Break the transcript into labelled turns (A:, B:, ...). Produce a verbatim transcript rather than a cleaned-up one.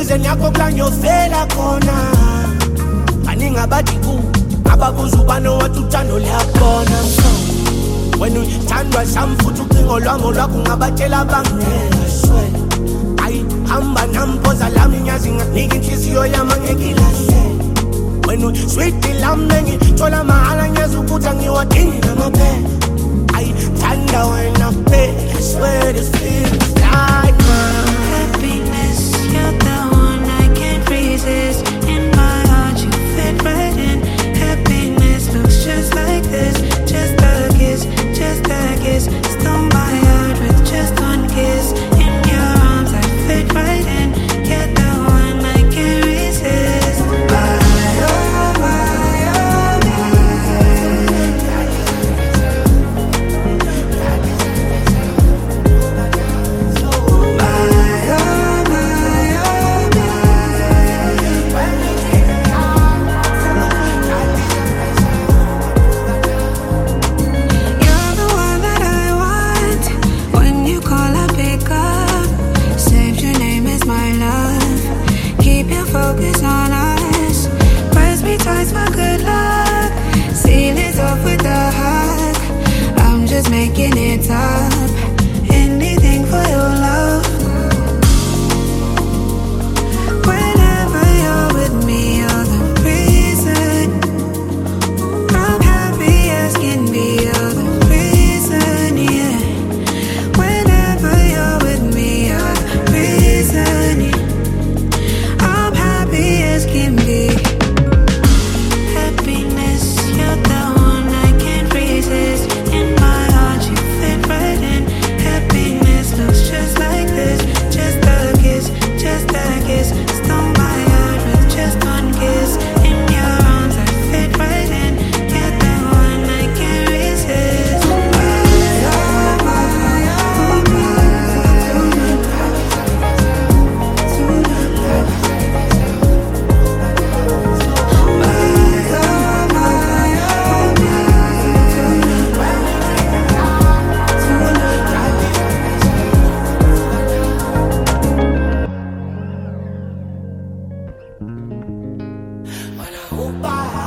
A: reason yakoklanyo fela khona baninga bathi ku ababuza ubano wathuthando liyabona so when uthandwa samfuthu ucingo lwami lwakho ngabatshela bangela swear ayi hamba nampoza lami nyazi nginika inhliziyo yami ngekilahle when u sweet lami ngithola mahala nyazi ukuthi angiwadingi namaphela ayi thanda wena babe I swear this feels like mine.
B: Happiness, you're the one I can't resist. In my heart you fit right in. Happiness looks just like this. Just a kiss, just a kiss. Stole my heart with just one kiss. In your arms I fit right in. You're the one I can't resist. Bye, oh, bye, oh, focus on us. Press me twice for good luck. Seal it off with a hug. I'm just making it up. Anything for your love. Whenever you're with me, you're the reason. I'm happy as can be. You're the reason, yeah. Whenever you're with me, you're the reason, yeah. As can be. Happiness, you're the one I can't resist. In my heart you fit right in. Happiness looks just like this. Just a kiss, just a kiss. Stole my heart with just one kiss. In your arms I fit right in. You're the one I can't resist.
A: Bye.